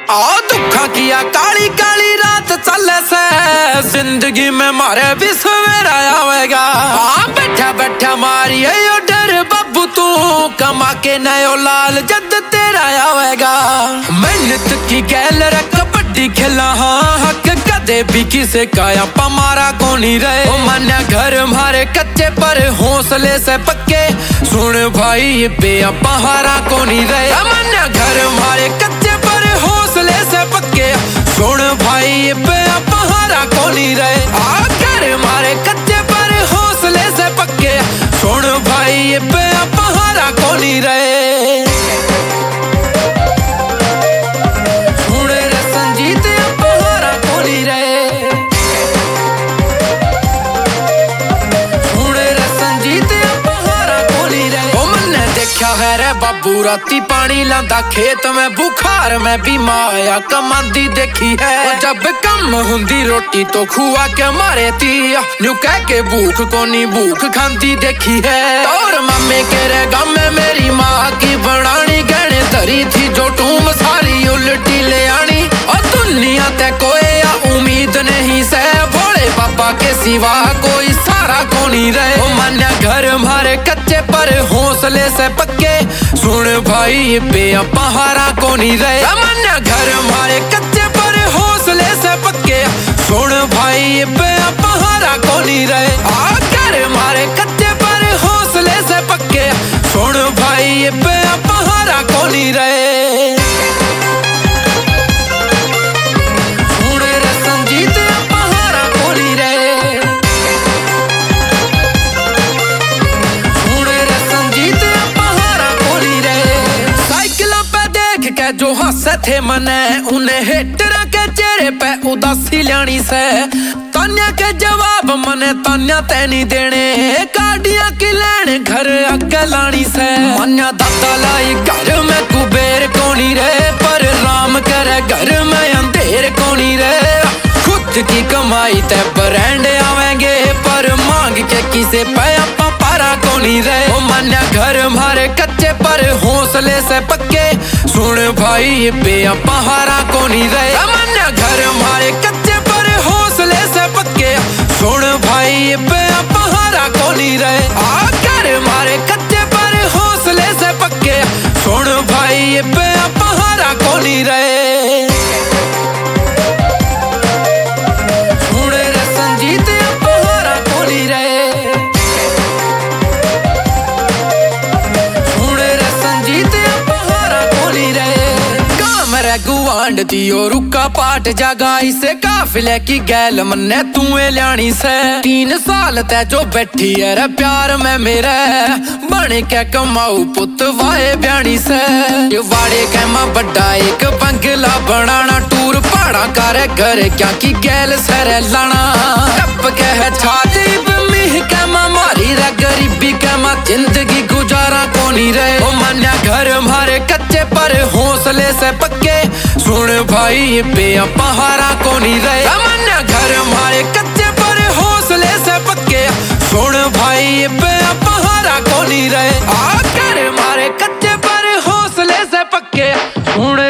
आ दुखा किया काली काली रात चले से, जिंदगी में मारे भी सवेरा आवेगा। बैठा बैठा मारी यो डर बब्बू तू, कमा के नयो लाल जद तेरा आवेगा। मेहनत की गैल रे कबड्डी खेला हाँ हक कदे भी किसे काया पमारा को नहीं रहे। मान्या घर मारे कच्चे पर हौसले से पक्के, सुन भाई ये बेया पहारा को नहीं रहे। मान्या घर मारे कच्चे पर हौसले से पक्के, सुन भाई ये बेया पहारा को नहीं रहे। घर मारे कच्चे पर हौसले से पक्के, सुन भाई ये बेया पहारा को नहीं रहे। बाबू राती पानी लांदा खेत में, बुखार में भी माया कमांदी देखी है। जब कम हुंदी रोटी तो खुआ के मारे थी, न्यू कह के भूख को नहीं भूख खांदी देखी है। और मम्मी के रे गम में मेरी माँ की बनानी गहने धरी थी, जो टूम सारी उल्टी ले आनी। और दुनिया ते कोई उम्मीद नहीं से, भोले पापा के सिवा कोई सारा को नहीं रहे। मान्या घर मारे कच्चे पर हौसले से पक्के, सुन भाई ये बेया पहारा को नहीं रहे। मान्या घर मारे कच्चे पर हौसले से पक्के, सुन भाई ये बेया पहारा को नहीं रहे। घर मारे कच्चे पर हौसले से पक्के, सुन भाई ये बेया पहारा को नहीं रहे। जो हंसे थे मने उन्हें हेटरा के चेहरे पे उदासी लानी से, तान्या के जवाब मने तान्या तैनी देने, गाड़ियां की लेने घर आगे लानी से। मान्या दादा लाई घर में कुबेर कोनी रहे, पर राम करे घर में अंधेर कोनी रहे। खुद की कमाई ते ब्रांड आवेंगे, पर मांग के किसे पे पारा कोनी रहे। मान्या घर मारे कच्चे पर हौसले से पक्के, सुन भाई ये बेया पहारा को नहीं रहे। मान्या घर मारे कच्चे पर हौसले से पक्के, सुन भाई ये बेया पहारा को नहीं रहे। घर मारे कच्चे पर हौसले से पक्के, सुन भाई ये बेया पहारा को नहीं रहे। गुआंड दियो रुका पाट जगाई से, काफिले की गैल मन्ने तूए ल्याणी से। 3 साल ते जो बैठी है रे प्यार में मेरे, बन के कमाऊ पुत वाए ब्याणी से। ये वाड़े के मां बड़ा एक बंगला बनाना, टूर पहाड़ा करे घर क्या की गैल सर लाना। टप के है छाती मिह के मां मारी रे गरीबी के मां, जिंदगी गुजारा को नहीं रहे। मान्या घर मारे कच्चे पर हौसले से पक्के, सुन भाई ये बेया पहारा को नहीं रहे। मान्या घर मारे कच्चे पर हौसले से पक्के, सुन भाई ये बेया पहारा को नहीं रहे। घर मारे कच्चे पर हौसले से पक्के, सुन